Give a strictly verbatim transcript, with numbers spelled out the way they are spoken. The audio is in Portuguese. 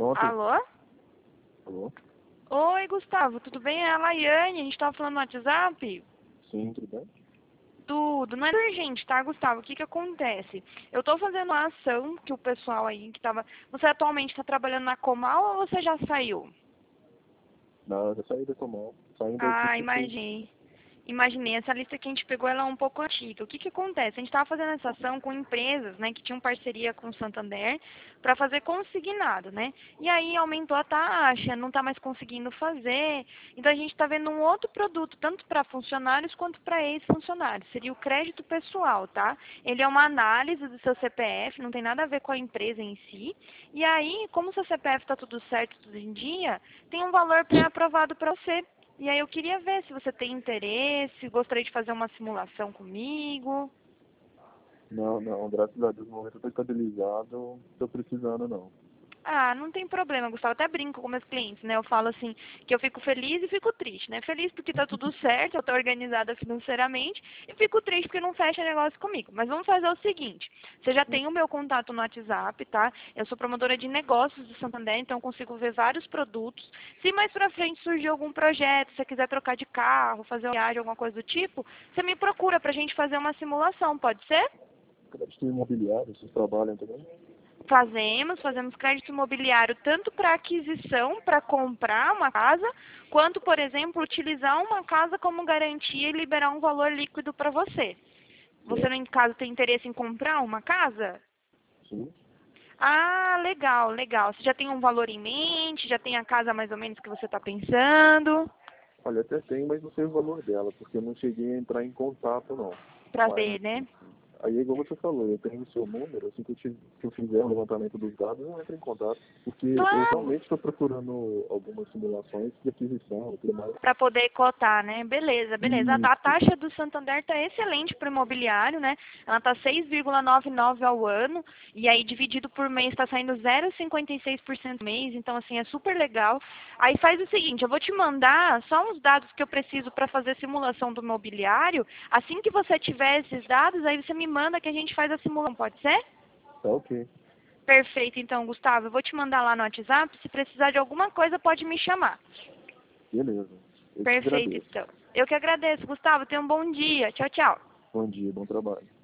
Pronto. Alô? Alô? Oi, Gustavo, tudo bem? É a Laiane, a gente tava falando no WhatsApp. Sim, tudo bem? Tudo, não é urgente, tá, Gustavo? O que que acontece? Eu tô fazendo uma ação que o pessoal aí que tava... Você atualmente tá trabalhando na Comal ou você já saiu? Não, eu já saí da Comal. Saindo daqui Ah, porque... imaginei. Imaginei, essa lista que a gente pegou, ela é um pouco antiga. O que que acontece? A gente estava fazendo essa ação com empresas, né, que tinham parceria com o Santander para fazer consignado, né? E aí aumentou a taxa, não está mais conseguindo fazer. Então a gente está vendo um outro produto, tanto para funcionários quanto para ex-funcionários. Seria o crédito pessoal, tá? Ele é uma análise do seu C P F, não tem nada a ver com a empresa em si. E aí, como o seu C P F está tudo certo, tudo em dia, tem um valor pré-aprovado para você. E aí eu queria ver se você tem interesse, gostaria de fazer uma simulação comigo. Não, não, graças a Deus, no momento eu tô estabilizado, não tô precisando não. Ah, não tem problema, Gustavo. Até brinco com meus clientes, né? Eu falo assim, que eu fico feliz e fico triste, né? Feliz porque tá tudo certo, eu tô organizada financeiramente, e fico triste porque não fecha negócio comigo. Mas vamos fazer o seguinte, você já tem o meu contato no WhatsApp, tá? Eu sou promotora de negócios do Santander, então eu consigo ver vários produtos. Se mais pra frente surgir algum projeto, se você quiser trocar de carro, fazer uma viagem, alguma coisa do tipo, você me procura pra gente fazer uma simulação, pode ser? Crédito imobiliário, vocês trabalham também? Fazemos, fazemos crédito imobiliário tanto para aquisição, para comprar uma casa, quanto, por exemplo, utilizar uma casa como garantia e liberar um valor líquido para você. Você, Certo. no caso, tem interesse em comprar uma casa? Sim. Ah, legal, legal. Você já tem um valor em mente? Já tem a casa mais ou menos que você está pensando? Olha, até tem, mas não sei o valor dela, porque eu não cheguei a entrar em contato não. Para Mas ver, né? aí, igual você falou, eu tenho o seu número, assim que eu, te, que eu fizer o levantamento dos dados, eu entro em contato. Porque eu Claro. realmente estou procurando algumas simulações de aquisição e tudo mais. Para poder cotar, né? Beleza, beleza. A a Isso. taxa do Santander está excelente para o imobiliário, né? Ela está seis vírgula noventa e nove ao ano, e aí dividido por mês está saindo zero vírgula cinquenta e seis por cento mês, então assim, é super legal. Aí faz o seguinte, eu vou te mandar só uns dados que eu preciso para fazer a simulação do imobiliário. Assim que você tiver esses dados, aí você me manda que a gente faz a simulação, pode ser? Tá ok. Perfeito, então, Gustavo. Eu vou te mandar lá no WhatsApp. Se precisar de alguma coisa, pode me chamar. Beleza. Eu te Perfeito, agradeço. então. Eu que agradeço, Gustavo. Tenha um bom dia. Tchau, tchau. Bom dia, bom trabalho.